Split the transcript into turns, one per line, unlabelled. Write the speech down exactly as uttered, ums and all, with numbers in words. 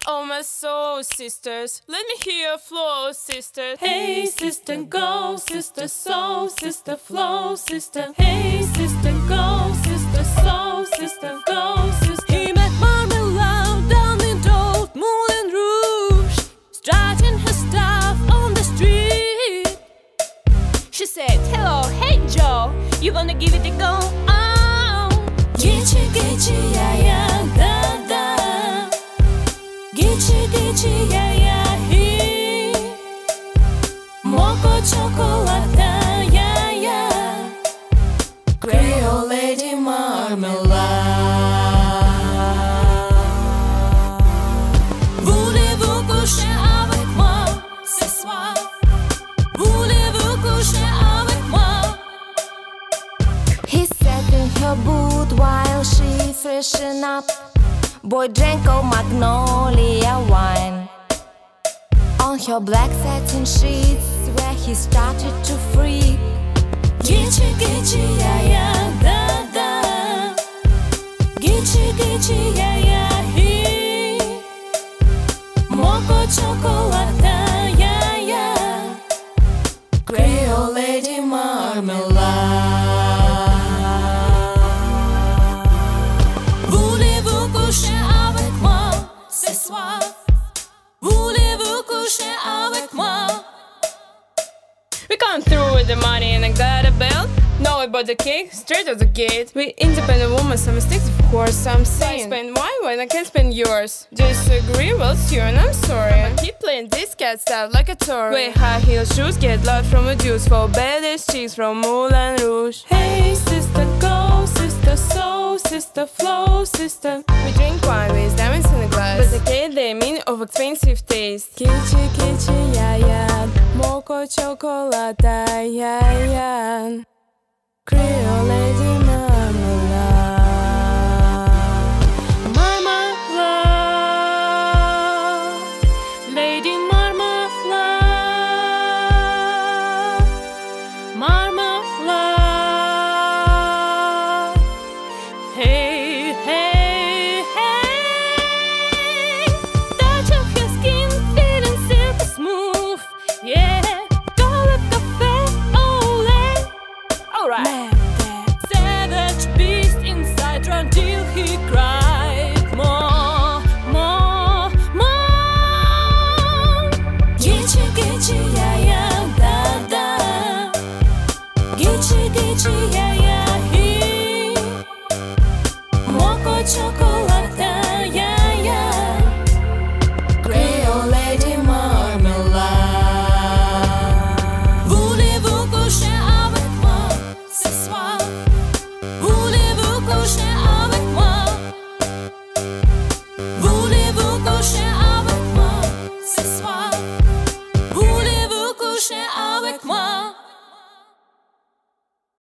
oh my soul sisters, let me hear your flow, sisters.
Hey sister, go, sister, soul, sister, flow, sister. Hey sister, go, sister, soul, sister, go, sister.
He met Marmalade down in old Moulin Rouge, strutting her stuff on the street. She said, hello, hey Joe, you wanna give it a go? Oh,
Gitchy, gitchy, yeah, yeah, da, da. Gitchy, gitchy, yeah, yeah, he. Mocha chocolate, yeah, yeah. Creole lady marmalade. Voulez-vous coucher avec moi ce soir? Voulez-vous coucher avec moi?
He sat in her booth while she freshened up. Boy drank old magnolia wine on her black satin sheets where he started to freak.
Gitchy, gitchy, yeah, yeah, da, da. Gitchy, gitchy, yeah, yeah, he. Mocha chocolate, yeah, yeah. Creole lady marmalade. Voulez-vous coucher avec moi ce soir? Voulez-vous coucher avec moi?
we come through with the money and I got a belt. Know about the cake, straight out the gate. We independent women, some mistakes of course. I'm saying, spend mine when I can't spend yours. Disagree, well it's you and I'm sorry. I keep playing this cat out like a toy. Wear high heel shoes, get loud from a juice. For baddest chicks from Moulin Rouge.
Hey sister, go, sister, soul, sister, flow, sister.
We drink wine with diamonds in the glass, but the cake they mean of expensive taste.
Kitchi, kitchi, yeah, yeah. Mocha chocolate, yeah, yeah. Creole lady marmalade.